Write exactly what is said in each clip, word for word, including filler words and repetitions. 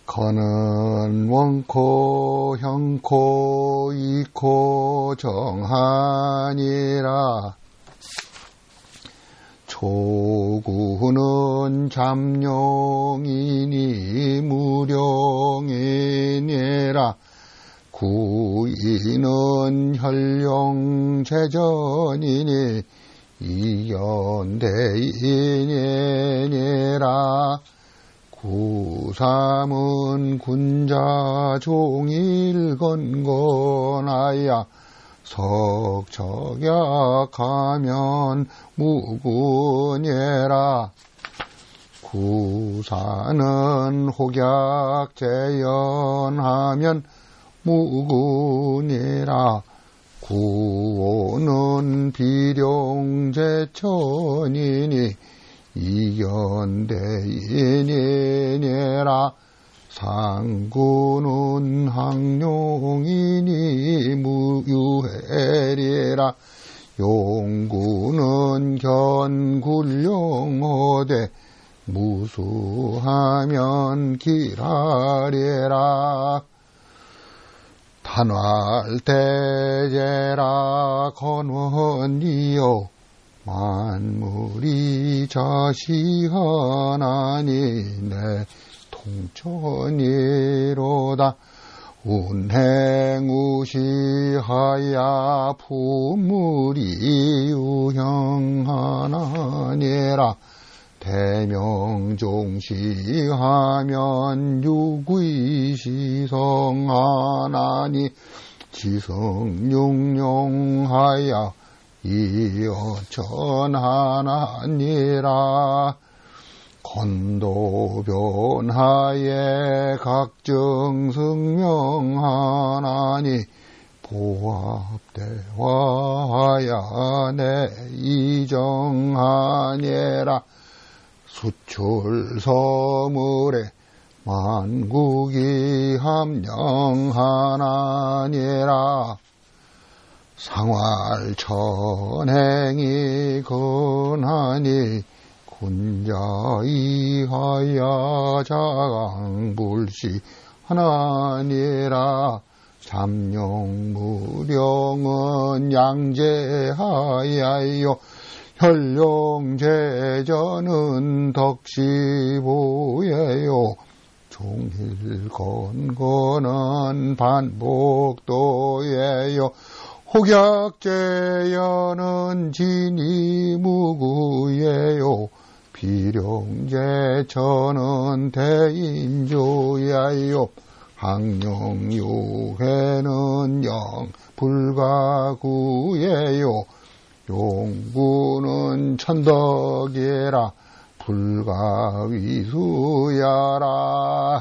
거는 원코 형코 이코 정하니라. 초구는 잠룡이니 무령이니라. 구이는 혈룡제전이니 이연대이니라. 구삼은 군자 종일건건하야. 석척약하면 무군예라. 구사는 혹약제연하면 무군예라. 구오는 비룡제천이니 이연대이니라. 상구는 항룡이니 무유해리라. 용구는 견굴룡호대 무수하면 길하리라. 단활대제라 건원이요 만물이 자시하나니 내 통천이로다. 운행우시하야 부물이 유형하나니라. 대명종시하면 유구이시성하나니 지성융룡하야 이어천하나니라. 건도변하에 각정승명하나니 보합대화하야 내 이정하니라. 수출서물에 만국이 함령하나니라. 상활천행이 건하니 군자이하야 자강불시 하나니라. 잠룡무령은 양재하야요 혈룡제전은 덕시보예요. 종일건건은 반복도예요. 혹약제연은 진이무구예요. 비룡제천은 대인조야요. 항룡유해는 영불가구예요. 용구는 천덕이라 불가위수야라.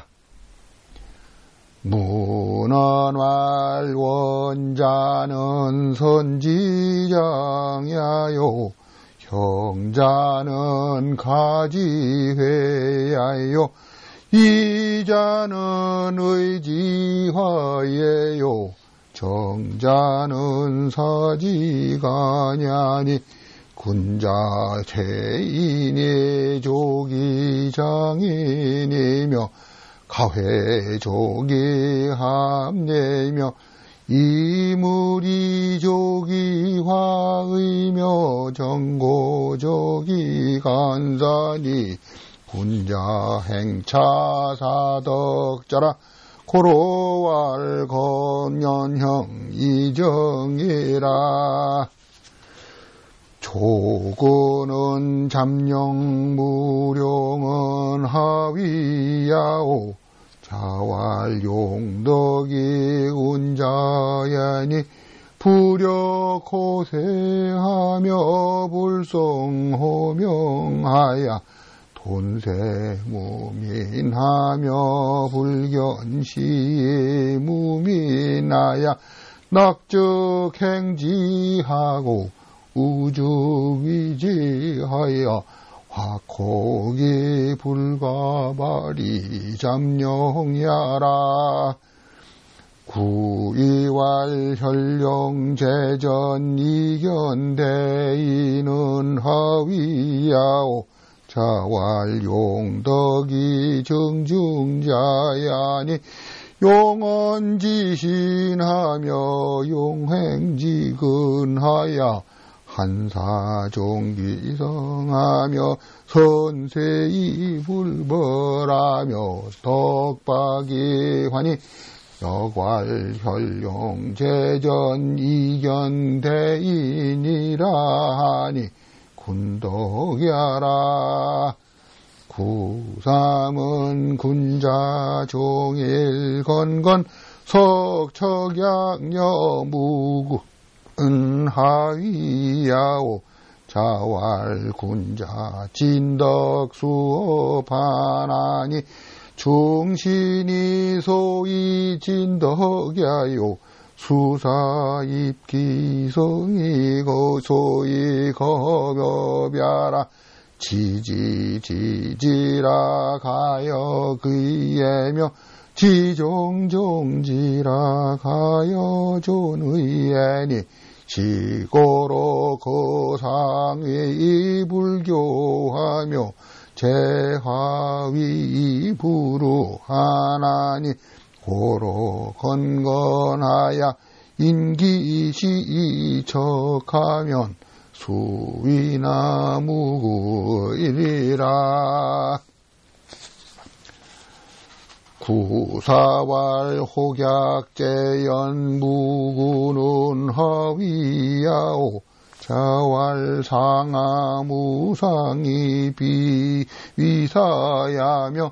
문헌왈 원자는 선지장야요. 형자는 가지회야요. 이자는 의지화예요. 정자는 사지가냐니 군자 죄인이 조기장인이며 가회조기 합례며 이물이 조기화의며 정고조기 간사니 군자 행차사덕자라. 고로왈 건연형 이정이라. 조구는 잠룡무령은 하위야오. 자활용덕이 운자야니 불여고세하며 불성호명하야. 돈세무민하며 불견시에 무민하야. 낙적행지하고 우주위지하여 화코기 불가발이 잠룡야라. 구이왈 혈룡제전 이견대인은 하위야오. 자왈 용덕이 정중자야니 용언지신하며 용행지근하야 한사종기성하며 선세이 불벌하며 덕박이환이 역왈현룡제전 이견대인이라 하니 군덕야라. 구삼은 군자 종일건건 석척양여 무구 은하위야오 자왈 군자 진덕수업하나니 중신이 소위 진덕야요 수사입기성이고 소위 거묘벼라 지지지지라 가여 그예며 지종종지라 가여 존의애니 시고로 거상위 불교하며 제화위 부루하나니 고로 건건하야 인기시척하면 수위나 무구이리라. 구사왈 혹약제연 무구는 하위야오 자왈 상하무상이 비위사야며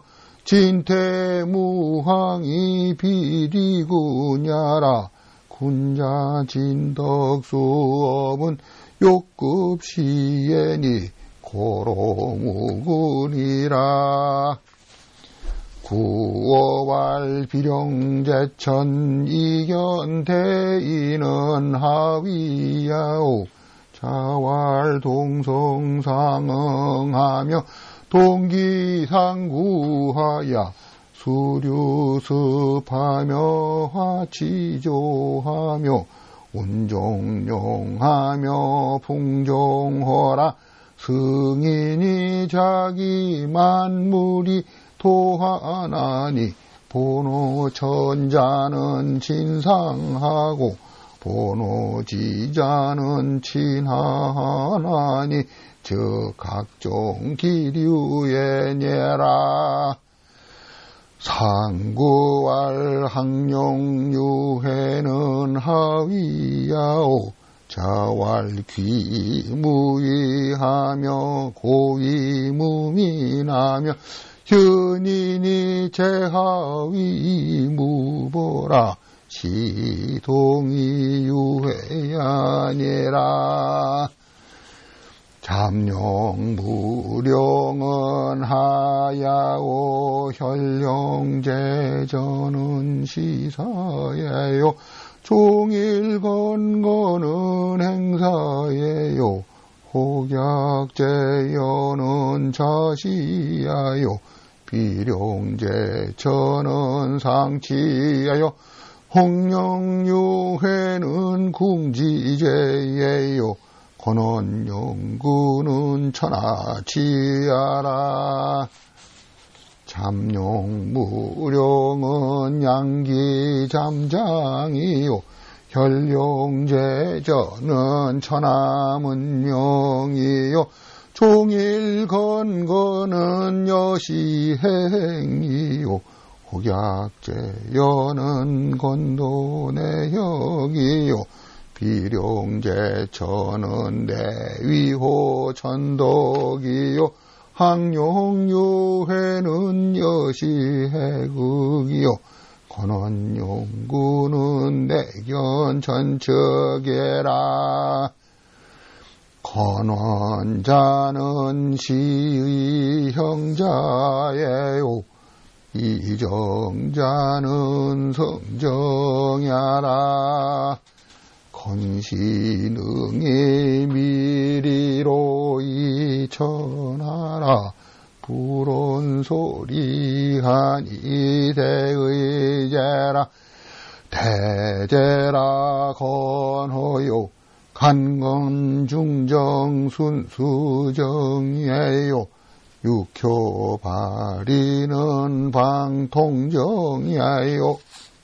진태무항이 비리구냐라. 군자 진덕수업은 욕급시에니 고로무군이라. 구어왈 비룡제천 이견대인은 하위야오 자왈 동성상응하며 동기상구하야 수류습하며 화치조하며 운종용하며 풍종허라. 승인이 자기 만물이 토하나니 본호천자는 진상하고 본호지자는 친하나니 저 각종 기류에 녀라. 상구왈 항룡유해는 하위야오 자왈 귀무위하며 고위무민하며 현인이 제하위 무보라 시동이 유해야니라. 잠룡무령은 하야오 혈령제전은 시사예요 종일건건은 행사예요 혹약제연은 자시야요 비룡제천은 상치야요 홍령유회는 궁지제예요 권원용구는 천하치야라. 잠룡무령은 양기잠장이요 혈룡제전은 천하문명이요 종일건건은 여시행이요 혹약제연은 건도내역이요 비룡제천은 내위호천덕이요 항룡유회는 여시해극이요 권원용구는 내견천척이라. 권원자는 시의 형자예요 이정자는 성정야라. 건시능이 미리로 이천하라 불온소리하니 대의제라. 대제라 건호요 간건중정순수정이에요 육효바리는 방통정이하여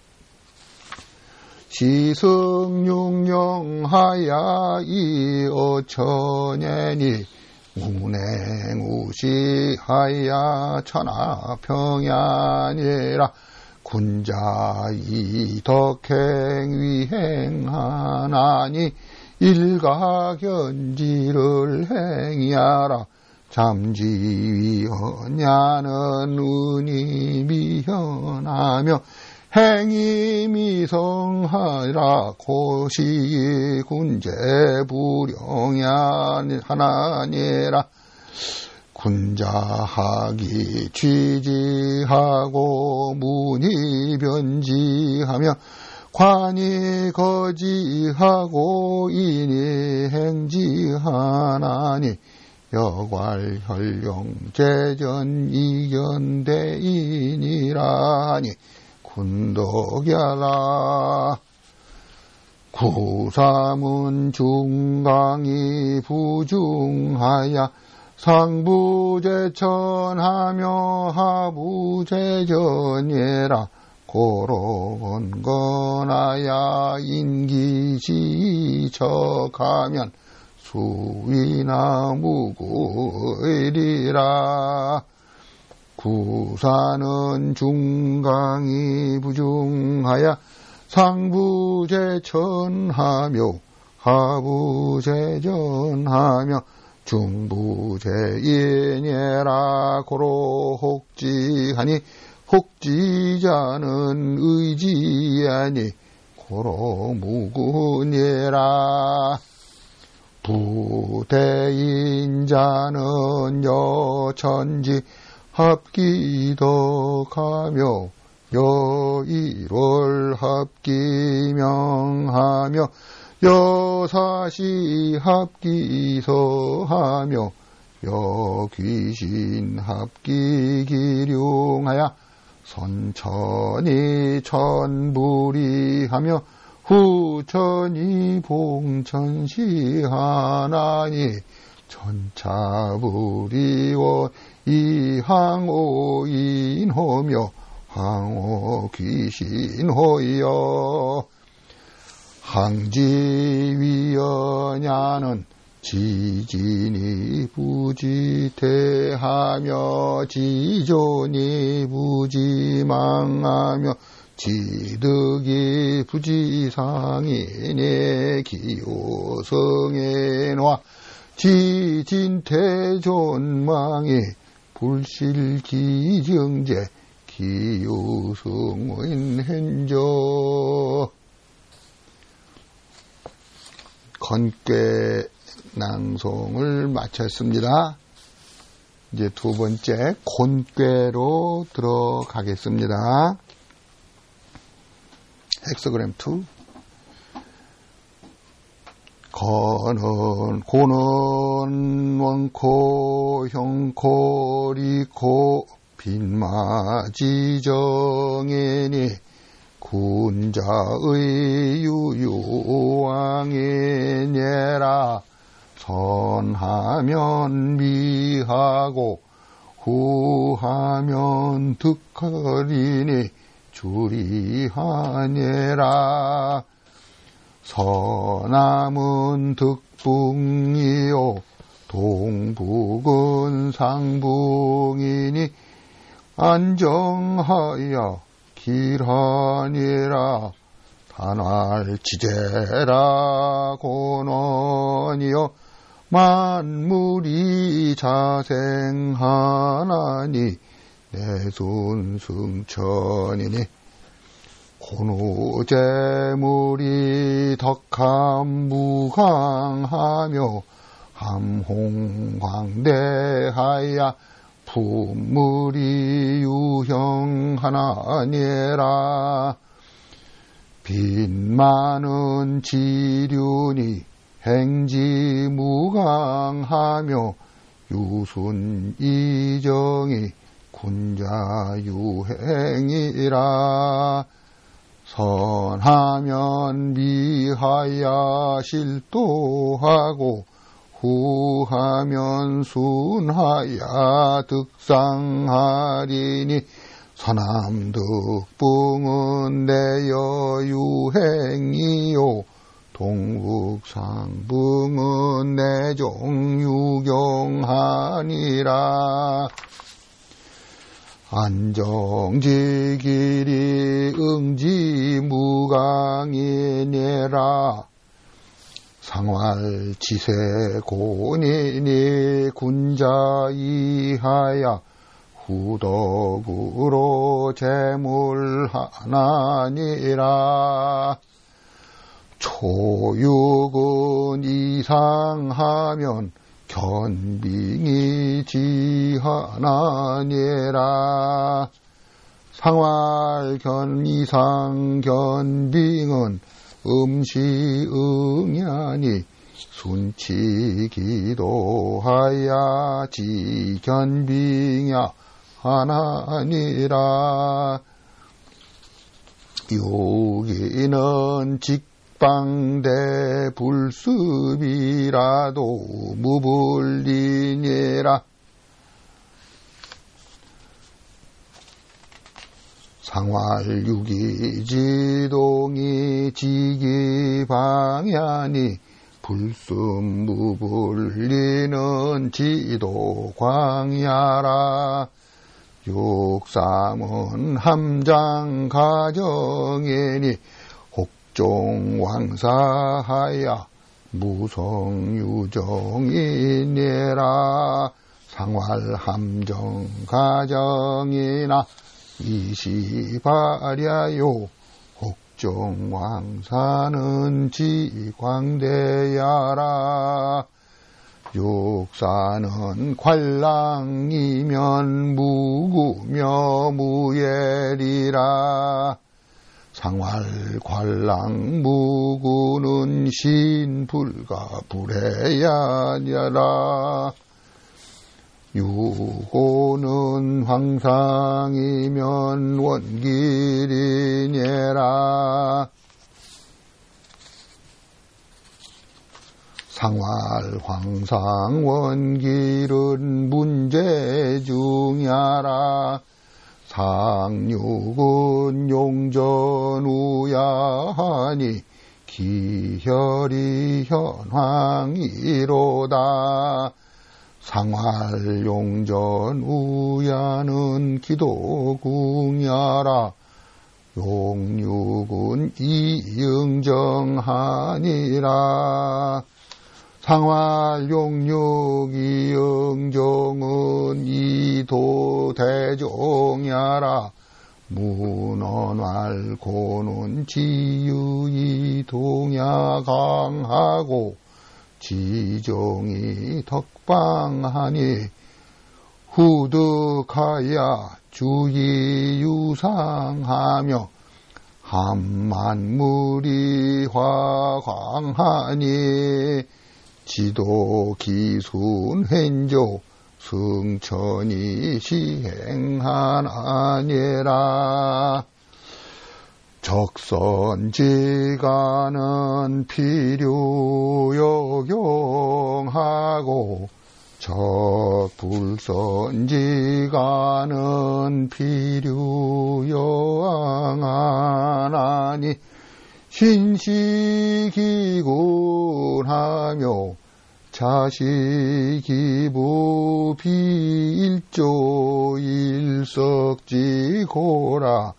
시승육령하야 이어천년이 운행우시하야 천하평야니라 군자이덕행위행하나니 일가견지를 행하라 잠지위헌야는 은이 미현하며 행이 미성하라 고시 군제불영야 하나니라 군자하기 취지하고 문이 변지하며 관이 거지하고 인이 행지하나니 여괄현령제전 이견대인이라니 군덕야라 구사문 중강이 부중하야 상부제천하며 하부제전예라 고로건건하야 인기시척하면 수위나 무구이리라 구사는 중강이 부중하야 상부제천하며 하부제전하며 중부제인예라 고로 혹지하니 혹지자는 의지하니 고로 무군예라 부대인자는 여천지 합기덕하며 여일월 합기명하며 여사시 합기서하며 여귀신 합기기룡하야 선천이 천불이하며 후천이 봉천시하나니 천차불이원 이항오인호며 항오귀신호여 항지위연야는 지진이 부지대하며 지존이 부지망하며 지득이 부지상이네 기호성에놔 지진태존망이 불실기정제 기요성인현저 건괴 낭송을 마쳤습니다. 이제 두 번째 곤괴로 들어가겠습니다. 헥서그램 이 건은 고는 원코 형코 리코 빈마지정이니 군자의 유유왕이니라 선하면 미하고 후하면 득하리니 주리하니라 서남은 득붕이요 동북은 상붕이니 안정하여 길하니라 단알지제라 고넌이여 만물이 자생하나니 내손승천이니 고노재물이 덕함무강하며 함홍광대하야 품물이 유형하나니라 빈많은 지륜이 행지무강하며 유순이정이 군자유행이라 선하면 미하야 실도하고 후하면 순하야 득상하리니 서남득붕은 내여 유행이요 동북상붕은 내종 유경하니라. 안정지길이 응지무강이니라. 상활지세곤이니 군자이하야 후덕으로 재물하나니라. 초육은 이상하면 견빙이 지하나니라. 상활견 이상 견빙은 음시응야니 순치기도하야 지견빙야 하나니라. 요기는 직방대 불습이라도 무불리니라. 상활유기지동이 지기방야니 불습무불리는 지도광야라. 육삼은 함장가정이니 혹종왕사하야 무성유정이니라. 상활함정가정이나 이시바랴요 혹종왕사는 지광대야라. 육사는 관랑이면 무구며 무예리라. 상활관랑 무구는 신불가 불해야니라. 유고는 황상이면 원길이니라. 상활 황상 원길은 문제중야라. 상육은 용전우야하니 기혈이 현황이로다. 상활용전우야는 기도궁야라. 용육은 이응정하니라. 상활용육이응정은 이도대종야라. 문헌활고는 지유이 동야강하고 지종이 덕방하니 후득하야 주의유상하며 함만물이 화광하니 지도기순행조 승천이 시행하나니라. 적선지가는 필요요경하고 적불선지가는 필요여항하나니 신시기군하며 자식이부 비일조 일석지고라.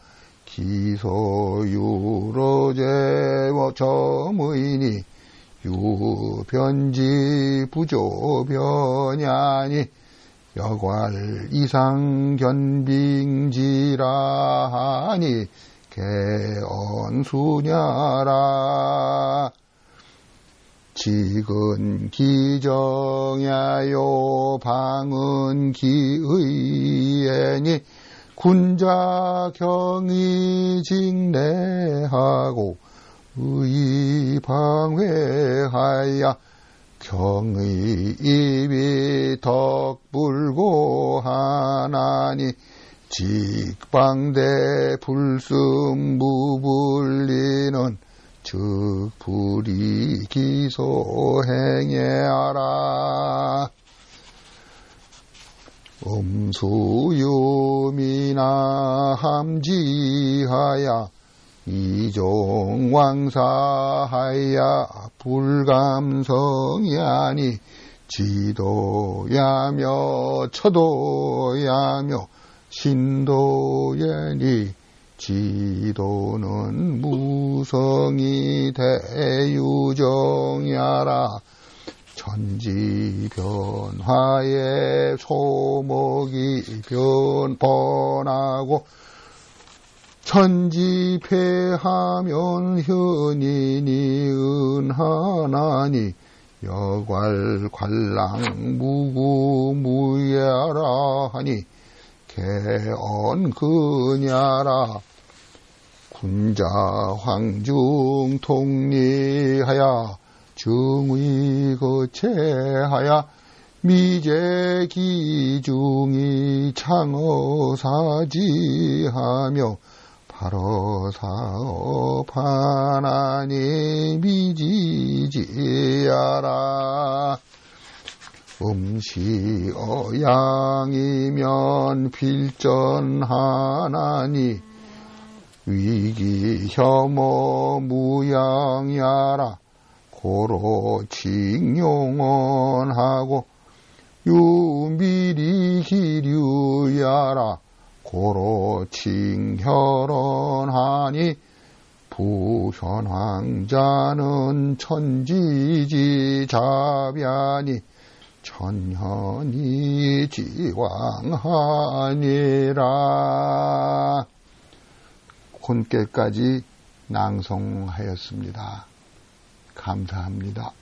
기소유로제워 점의니 유변지 부조변야니 여괄 이상견빙지라하니 개언수냐라. 직은 기정야요 방은 기의애니 군자경이 직내하고 의방회하야 경의 입이 덕불고 하나니 직방대 불승무불리는 즉 불이기소 행해하라. 음수유미나 함지하야 이종왕사하야 불감성이 아니 지도야며 처도야며 신도야니 지도는 무성이 대유정야라. 천지변화에 소목이 변번하고 천지패하면 현인이 은하나니 여괄관랑 무구무야라 하니 개언근야라. 군자 황중 통리하야 정의 거체하야 미제 기중이 창어사지하며 발어사업하나니 미지지야라. 음시어양이면 필전하나니 위기혐오 무양야라. 고로 징용원하고 유미리 기류야라. 고로 징혈원하니 부현왕자는 천지지 자비하니 천현이 지왕하니라. 곤께까지 낭송하였습니다. 감사합니다.